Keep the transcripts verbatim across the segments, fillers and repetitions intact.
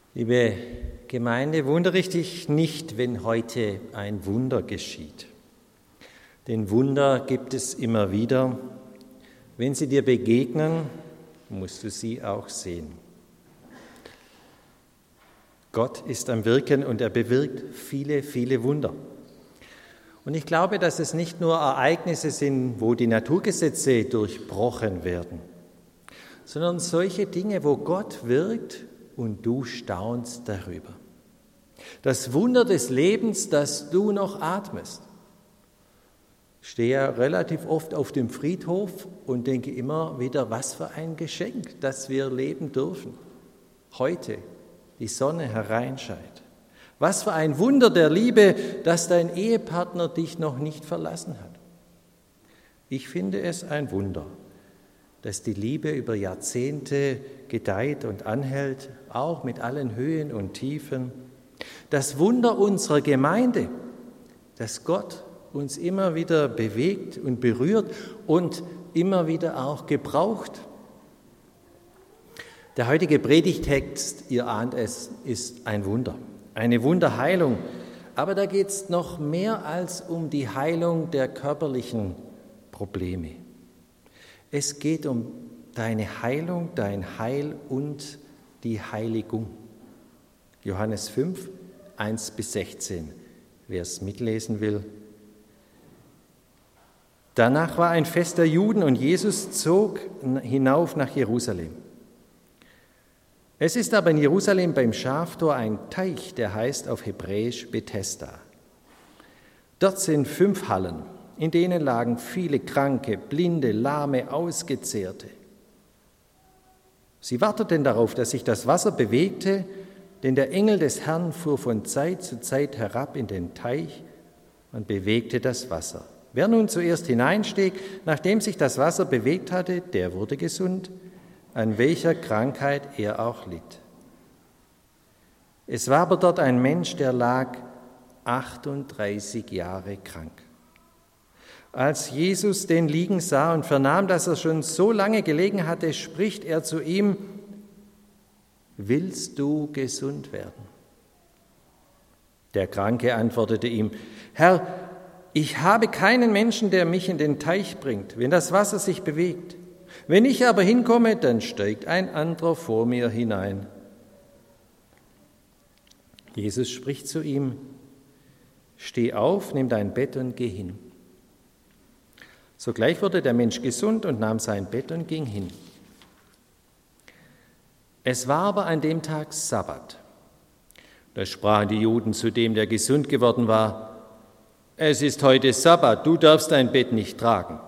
Liebe Gemeinde, wundere dich nicht, wenn heute ein Wunder geschieht. Denn Wunder gibt es immer wieder. Wenn sie dir begegnen, musst du sie auch sehen. Gott ist am Wirken und er bewirkt viele, viele Wunder. Und ich glaube, dass es nicht nur Ereignisse sind, wo die Naturgesetze durchbrochen werden, sondern solche Dinge, wo Gott wirkt und du staunst darüber. Das Wunder des Lebens, dass du noch atmest. Ich stehe ja relativ oft auf dem Friedhof und denke immer wieder, was für ein Geschenk, dass wir leben dürfen. Heute die Sonne hereinscheint. Was für ein Wunder der Liebe, dass dein Ehepartner dich noch nicht verlassen hat. Ich finde es ein Wunder, dass die Liebe über Jahrzehnte gedeiht und anhält, auch mit allen Höhen und Tiefen. Das Wunder unserer Gemeinde, dass Gott uns immer wieder bewegt und berührt und immer wieder auch gebraucht. Der heutige Predigtext, ihr ahnt es, ist ein Wunder, eine Wunderheilung. Aber da geht es noch mehr als um die Heilung der körperlichen Probleme. Es geht um deine Heilung, dein Heil und die Heiligung. Johannes fünf, eins bis sechzehn, wer es mitlesen will. Danach war ein Fest der Juden und Jesus zog hinauf nach Jerusalem. Es ist aber in Jerusalem beim Schaftor ein Teich, der heißt auf Hebräisch Bethesda. Dort sind fünf Hallen, in denen lagen viele Kranke, Blinde, Lahme, Ausgezehrte. Sie warteten darauf, dass sich das Wasser bewegte, denn der Engel des Herrn fuhr von Zeit zu Zeit herab in den Teich und bewegte das Wasser. Wer nun zuerst hineinstieg, nachdem sich das Wasser bewegt hatte, der wurde gesund, an welcher Krankheit er auch litt. Es war aber dort ein Mensch, der lag achtunddreißig Jahre krank. Als Jesus den liegen sah und vernahm, dass er schon so lange gelegen hatte, spricht er zu ihm: Willst du gesund werden? Der Kranke antwortete ihm: Herr, ich habe keinen Menschen, der mich in den Teich bringt, wenn das Wasser sich bewegt. Wenn ich aber hinkomme, dann steigt ein anderer vor mir hinein. Jesus spricht zu ihm: Steh auf, nimm dein Bett und geh hin. Sogleich wurde der Mensch gesund und nahm sein Bett und ging hin. Es war aber an dem Tag Sabbat. Da sprachen die Juden zu dem, der gesund geworden war: Es ist heute Sabbat, du darfst dein Bett nicht tragen.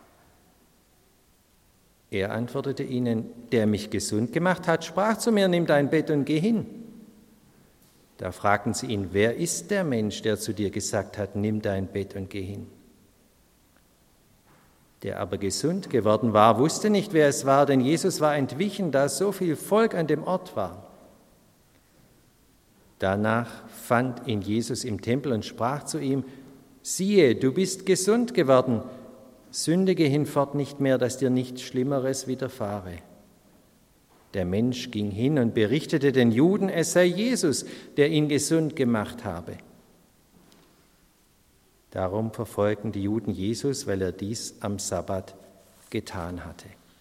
Er antwortete ihnen: Der mich gesund gemacht hat, sprach zu mir: Nimm dein Bett und geh hin. Da fragten sie ihn: Wer ist der Mensch, der zu dir gesagt hat: Nimm dein Bett und geh hin? Der aber gesund geworden war, wusste nicht, wer es war, denn Jesus war entwichen, da so viel Volk an dem Ort war. Danach fand ihn Jesus im Tempel und sprach zu ihm: Siehe, du bist gesund geworden, sündige hinfort nicht mehr, dass dir nichts Schlimmeres widerfahre. Der Mensch ging hin und berichtete den Juden, es sei Jesus, der ihn gesund gemacht habe. Darum verfolgten die Juden Jesus, weil er dies am Sabbat getan hatte.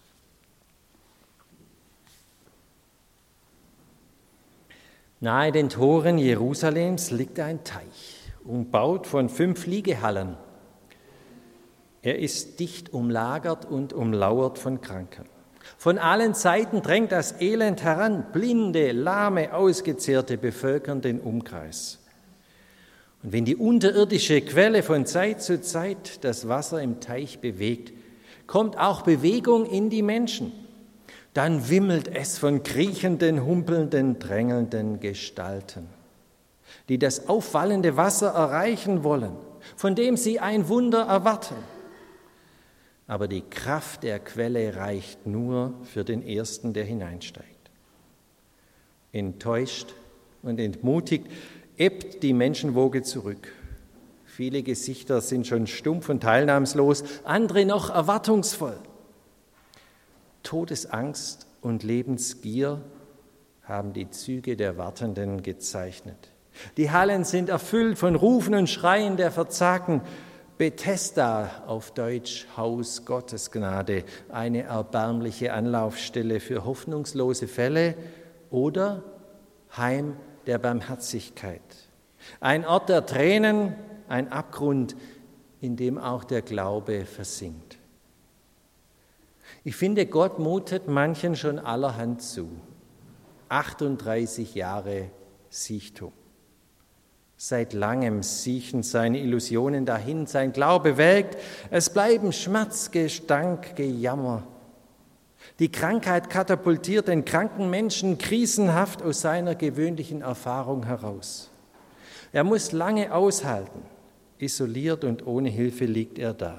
Nahe den Toren Jerusalems liegt ein Teich, umbaut von fünf Liegehallen. Er ist dicht umlagert und umlauert von Kranken. Von allen Seiten drängt das Elend heran. Blinde, Lahme, Ausgezehrte bevölkern den Umkreis. Und wenn die unterirdische Quelle von Zeit zu Zeit das Wasser im Teich bewegt, kommt auch Bewegung in die Menschen. Dann wimmelt es von kriechenden, humpelnden, drängelnden Gestalten, die das aufwallende Wasser erreichen wollen, von dem sie ein Wunder erwarten. Aber die Kraft der Quelle reicht nur für den Ersten, der hineinsteigt. Enttäuscht und entmutigt ebbt die Menschenwoge zurück. Viele Gesichter sind schon stumpf und teilnahmslos, andere noch erwartungsvoll. Todesangst und Lebensgier haben die Züge der Wartenden gezeichnet. Die Hallen sind erfüllt von Rufen und Schreien der Verzagten. Bethesda, auf Deutsch Haus Gottes Gnade, eine erbärmliche Anlaufstelle für hoffnungslose Fälle oder Heim der Barmherzigkeit. Ein Ort der Tränen, ein Abgrund, in dem auch der Glaube versinkt. Ich finde, Gott mutet manchen schon allerhand zu. achtunddreißig Jahre Siechtum. Seit langem siechen seine Illusionen dahin, sein Glaube welkt, es bleiben Schmerz, Gestank, Gejammer. Die Krankheit katapultiert den kranken Menschen krisenhaft aus seiner gewöhnlichen Erfahrung heraus. Er muss lange aushalten, isoliert und ohne Hilfe liegt er da.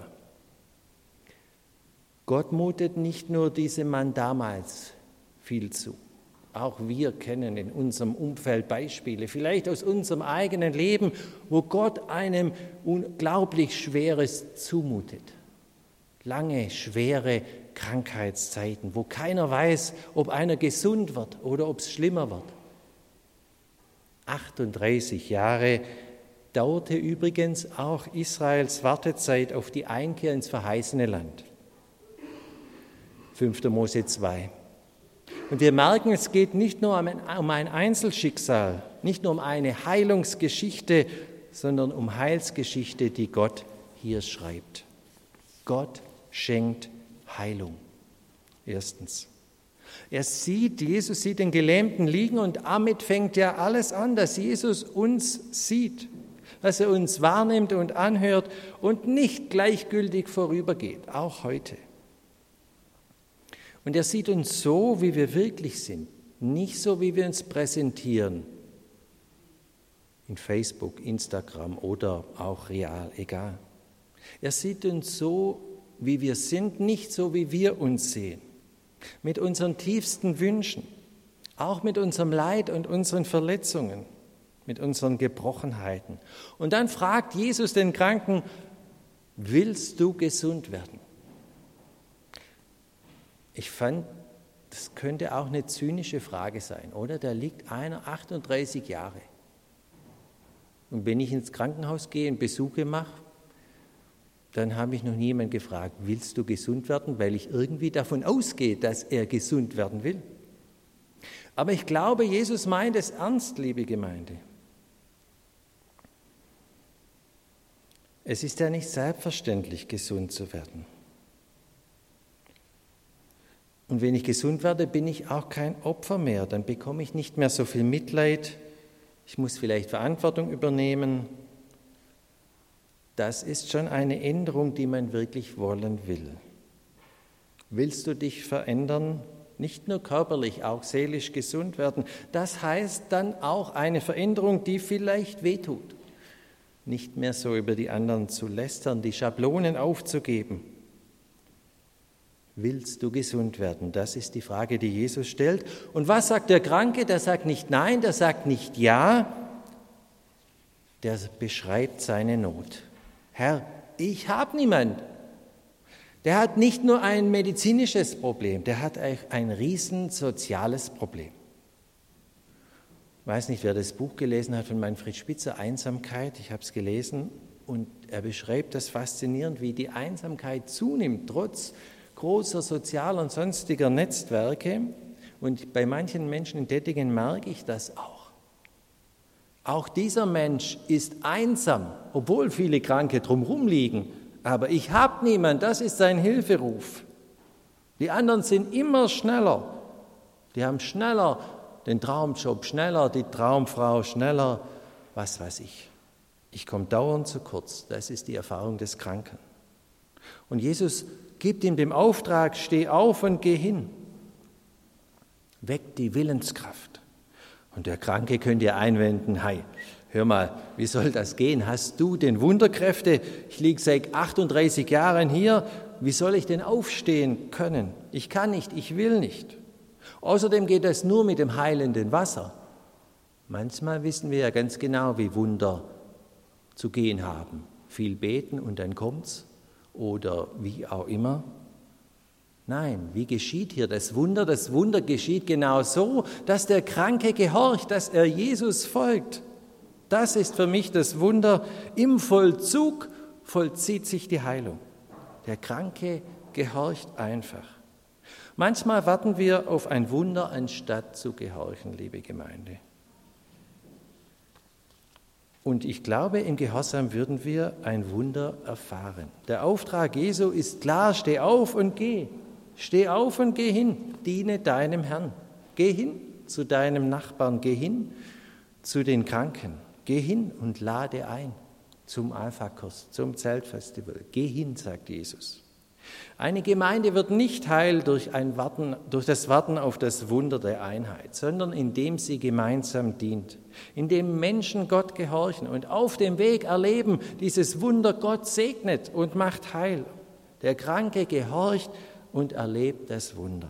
Gott mutet nicht nur diesem Mann damals viel zu. Auch wir kennen in unserem Umfeld Beispiele, vielleicht aus unserem eigenen Leben, wo Gott einem unglaublich Schweres zumutet. Lange, schwere Krankheitszeiten, wo keiner weiß, ob einer gesund wird oder ob es schlimmer wird. achtunddreißig Jahre dauerte übrigens auch Israels Wartezeit auf die Einkehr ins verheißene Land. fünfter Mose zwei. Und wir merken, es geht nicht nur um ein Einzelschicksal, nicht nur um eine Heilungsgeschichte, sondern um Heilsgeschichte, die Gott hier schreibt. Gott schenkt Heilung. Erstens. Er sieht, Jesus sieht den Gelähmten liegen und damit fängt ja alles an, dass Jesus uns sieht, dass er uns wahrnimmt und anhört und nicht gleichgültig vorübergeht, auch heute. Und er sieht uns so, wie wir wirklich sind, nicht so, wie wir uns präsentieren. In Facebook, Instagram oder auch real, egal. Er sieht uns so, wie wir sind, nicht so, wie wir uns sehen. Mit unseren tiefsten Wünschen, auch mit unserem Leid und unseren Verletzungen, mit unseren Gebrochenheiten. Und dann fragt Jesus den Kranken, willst du gesund werden? Ich fand, das könnte auch eine zynische Frage sein, oder? Da liegt einer achtunddreißig Jahre. Und wenn ich ins Krankenhaus gehe und Besuche mache, dann habe ich noch niemand gefragt, willst du gesund werden? Weil ich irgendwie davon ausgehe, dass er gesund werden will. Aber ich glaube, Jesus meint es ernst, liebe Gemeinde. Es ist ja nicht selbstverständlich, gesund zu werden. Und wenn ich gesund werde, bin ich auch kein Opfer mehr. Dann bekomme ich nicht mehr so viel Mitleid. Ich muss vielleicht Verantwortung übernehmen. Das ist schon eine Änderung, die man wirklich wollen will. Willst du dich verändern? Nicht nur körperlich, auch seelisch gesund werden. Das heißt dann auch eine Veränderung, die vielleicht wehtut. Nicht mehr so über die anderen zu lästern, die Schablonen aufzugeben. Willst du gesund werden? Das ist die Frage, die Jesus stellt. Und was sagt der Kranke? Der sagt nicht nein, der sagt nicht ja. Der beschreibt seine Not. Herr, ich habe niemand. Der hat nicht nur ein medizinisches Problem, der hat ein riesen soziales Problem. Ich weiß nicht, wer das Buch gelesen hat von Manfred Spitzer, Einsamkeit. Ich habe es gelesen und er beschreibt das faszinierend, wie die Einsamkeit zunimmt, trotz großer sozialer und sonstiger Netzwerke. Und bei manchen Menschen in Dettingen merke ich das auch. Auch dieser Mensch ist einsam, obwohl viele Kranke drumherum liegen. Aber ich habe niemanden, das ist sein Hilferuf. Die anderen sind immer schneller. Die haben schneller den Traumjob, schneller die Traumfrau, schneller, was weiß ich. Ich komme dauernd zu kurz. Das ist die Erfahrung des Kranken. Und Jesus gibt ihm den Auftrag, steh auf und geh hin. Weck die Willenskraft. Und der Kranke könnte ja einwenden, hey, hör mal, wie soll das gehen? Hast du denn Wunderkräfte? Ich liege seit achtunddreißig Jahren hier. Wie soll ich denn aufstehen können? Ich kann nicht, ich will nicht. Außerdem geht das nur mit dem heilenden Wasser. Manchmal wissen wir ja ganz genau, wie Wunder zu gehen haben. Viel beten und dann kommt's. Oder wie auch immer. Nein, wie geschieht hier das Wunder? Das Wunder geschieht genau so, dass der Kranke gehorcht, dass er Jesus folgt. Das ist für mich das Wunder. Im Vollzug vollzieht sich die Heilung. Der Kranke gehorcht einfach. Manchmal warten wir auf ein Wunder, anstatt zu gehorchen, liebe Gemeinde. Und ich glaube, im Gehorsam würden wir ein Wunder erfahren. Der Auftrag Jesu ist klar, steh auf und geh. Steh auf und geh hin, diene deinem Herrn. Geh hin zu deinem Nachbarn, geh hin zu den Kranken. Geh hin und lade ein zum Alpha-Kurs, zum Zeltfestival. Geh hin, sagt Jesus. Eine Gemeinde wird nicht heil durch, ein Warten, durch das Warten auf das Wunder der Einheit, sondern indem sie gemeinsam dient, indem Menschen Gott gehorchen und auf dem Weg erleben, dieses Wunder Gott segnet und macht heil. Der Kranke gehorcht und erlebt das Wunder.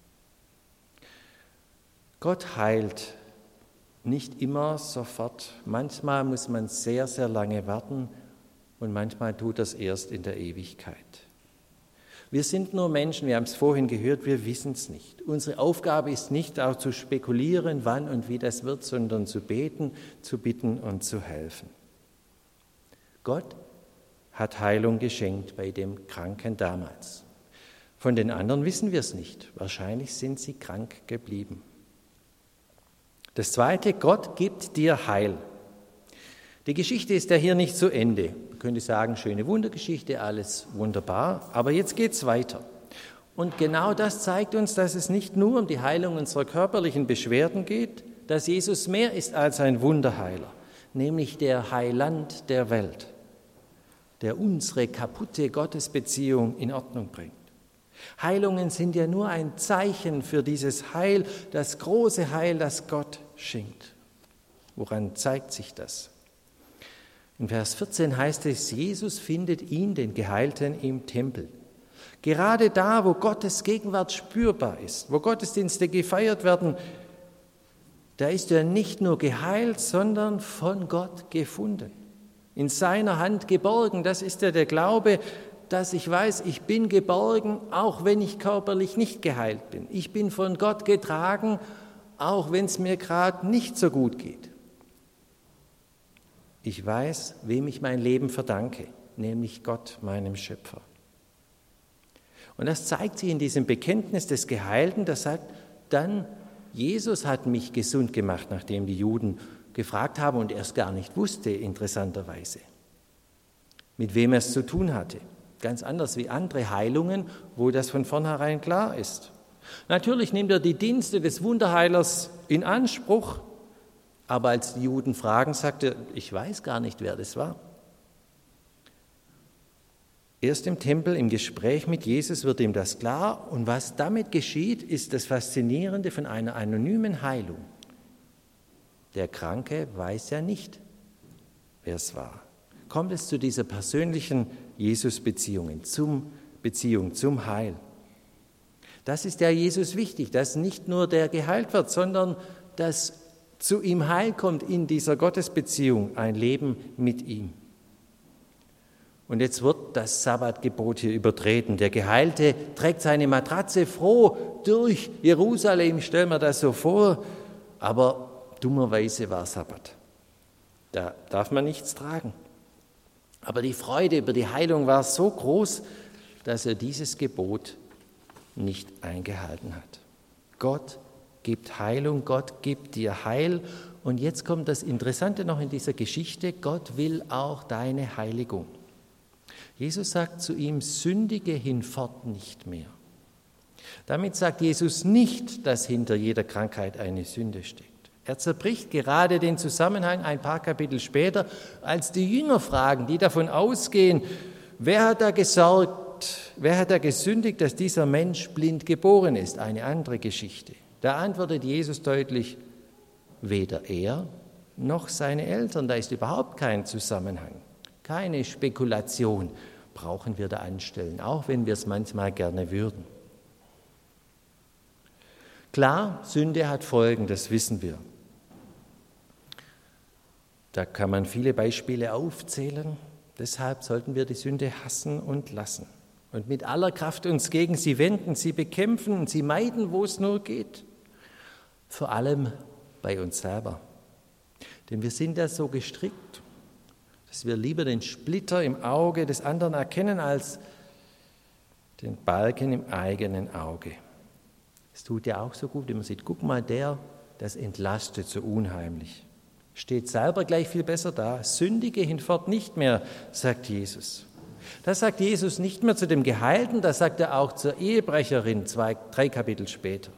Gott heilt nicht immer sofort. Manchmal muss man sehr, sehr lange warten und manchmal tut das erst in der Ewigkeit. Wir sind nur Menschen, wir haben es vorhin gehört, wir wissen es nicht. Unsere Aufgabe ist nicht auch zu spekulieren, wann und wie das wird, sondern zu beten, zu bitten und zu helfen. Gott hat Heilung geschenkt bei dem Kranken damals. Von den anderen wissen wir es nicht. Wahrscheinlich sind sie krank geblieben. Das Zweite, Gott gibt dir Heil. Die Geschichte ist ja hier nicht zu Ende. Man könnte sagen, schöne Wundergeschichte, alles wunderbar, aber jetzt geht es weiter. Und genau das zeigt uns, dass es nicht nur um die Heilung unserer körperlichen Beschwerden geht, dass Jesus mehr ist als ein Wunderheiler, nämlich der Heiland der Welt, der unsere kaputte Gottesbeziehung in Ordnung bringt. Heilungen sind ja nur ein Zeichen für dieses Heil, das große Heil, das Gott schenkt. Woran zeigt sich das? In Vers vierzehn heißt es, Jesus findet ihn, den Geheilten, im Tempel. Gerade da, wo Gottes Gegenwart spürbar ist, wo Gottesdienste gefeiert werden, da ist er nicht nur geheilt, sondern von Gott gefunden. In seiner Hand geborgen, das ist ja der Glaube, dass ich weiß, ich bin geborgen, auch wenn ich körperlich nicht geheilt bin. Ich bin von Gott getragen, auch wenn es mir gerade nicht so gut geht. Ich weiß, wem ich mein Leben verdanke, nämlich Gott, meinem Schöpfer. Und das zeigt sich in diesem Bekenntnis des Geheilten, das sagt dann, Jesus hat mich gesund gemacht, nachdem die Juden gefragt haben und er es gar nicht wusste, interessanterweise, mit wem er es zu tun hatte. Ganz anders wie andere Heilungen, wo das von vornherein klar ist. Natürlich nimmt er die Dienste des Wunderheilers in Anspruch, aber als die Juden fragen, sagt er, ich weiß gar nicht, wer das war. Erst im Tempel, im Gespräch mit Jesus wird ihm das klar und was damit geschieht, ist das Faszinierende von einer anonymen Heilung. Der Kranke weiß ja nicht, wer es war. Kommt es zu dieser persönlichen Jesus-Beziehung, zum Beziehung, zum Heil. Das ist ja Jesus wichtig, dass nicht nur der geheilt wird, sondern dass zu ihm Heil kommt in dieser Gottesbeziehung, ein Leben mit ihm. Und jetzt wird das Sabbatgebot hier übertreten. Der Geheilte trägt seine Matratze froh durch Jerusalem, stellen wir das so vor, aber dummerweise war Sabbat. Da darf man nichts tragen. Aber die Freude über die Heilung war so groß, dass er dieses Gebot nicht eingehalten hat. Gott gibt Heilung, Gott gibt dir Heil. Und jetzt kommt das Interessante noch in dieser Geschichte, Gott will auch deine Heiligung. Jesus sagt zu ihm, sündige hinfort nicht mehr. Damit sagt Jesus nicht, dass hinter jeder Krankheit eine Sünde steckt. Er zerbricht gerade den Zusammenhang ein paar Kapitel später, als die Jünger fragen, die davon ausgehen, wer hat da gesorgt, wer hat da gesündigt, dass dieser Mensch blind geboren ist? Eine andere Geschichte. Da antwortet Jesus deutlich, weder er noch seine Eltern, da ist überhaupt kein Zusammenhang. Keine Spekulation brauchen wir da anstellen, auch wenn wir es manchmal gerne würden. Klar, Sünde hat Folgen, das wissen wir. Da kann man viele Beispiele aufzählen. Deshalb sollten wir die Sünde hassen und lassen. und mit aller Kraft uns gegen sie wenden, sie bekämpfen und sie meiden, wo es nur geht. Vor allem bei uns selber. Denn wir sind ja so gestrickt, dass wir lieber den Splitter im Auge des anderen erkennen, als den Balken im eigenen Auge. Es tut ja auch so gut, wenn man sieht, guck mal, der, das entlastet so unheimlich. Steht selber gleich viel besser da. Sündige hinfort nicht mehr, sagt Jesus. Das sagt Jesus nicht mehr zu dem Geheilten, das sagt er auch zur Ehebrecherin, zwei, drei Kapitel später.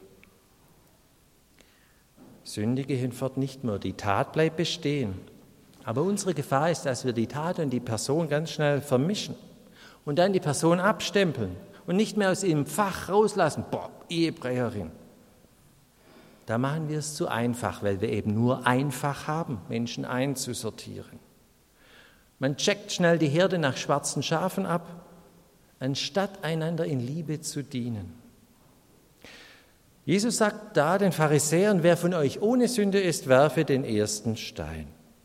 Sündige hinfort nicht mehr, die Tat bleibt bestehen. Aber unsere Gefahr ist, dass wir die Tat und die Person ganz schnell vermischen und dann die Person abstempeln und nicht mehr aus ihrem Fach rauslassen. Boah, Ehebrecherin. Da machen wir es zu einfach, weil wir eben nur einfach haben, Menschen einzusortieren. Man checkt schnell die Herde nach schwarzen Schafen ab, anstatt einander in Liebe zu dienen. Jesus sagt da den Pharisäern, wer von euch ohne Sünde ist, werfe den ersten Stein.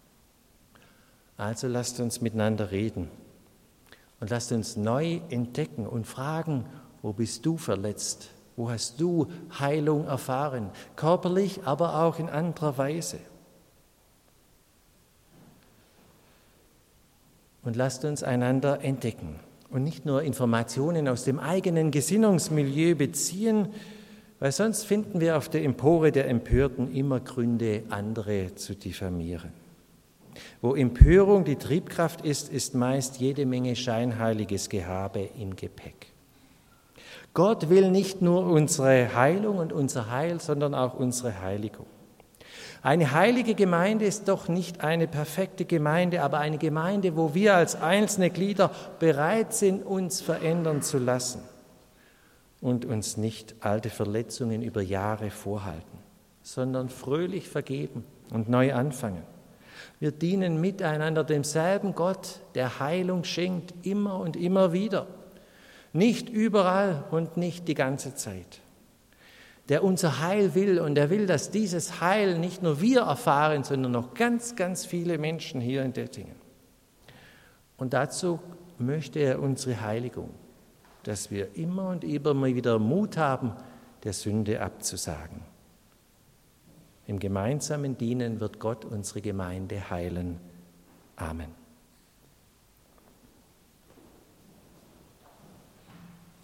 Also lasst uns miteinander reden und lasst uns neu entdecken und fragen, wo bist du verletzt? Wo hast du Heilung erfahren? Körperlich, aber auch in anderer Weise. Und lasst uns einander entdecken und nicht nur Informationen aus dem eigenen Gesinnungsmilieu beziehen, weil sonst finden wir auf der Empore der Empörten immer Gründe, andere zu diffamieren. Wo Empörung die Triebkraft ist, ist meist jede Menge scheinheiliges Gehabe im Gepäck. Gott will nicht nur unsere Heilung und unser Heil, sondern auch unsere Heiligung. Eine heilige Gemeinde ist doch nicht eine perfekte Gemeinde, aber eine Gemeinde, wo wir als einzelne Glieder bereit sind, uns verändern zu lassen und uns nicht alte Verletzungen über Jahre vorhalten, sondern fröhlich vergeben und neu anfangen. Wir dienen miteinander demselben Gott, der Heilung schenkt, immer und immer wieder. Nicht überall und nicht die ganze Zeit. Der unser Heil will und er will, dass dieses Heil nicht nur wir erfahren, sondern noch ganz, ganz viele Menschen hier in Dettingen. Und dazu möchte er unsere Heiligung, dass wir immer und immer mal wieder Mut haben, der Sünde abzusagen. Im gemeinsamen Dienen wird Gott unsere Gemeinde heilen. Amen.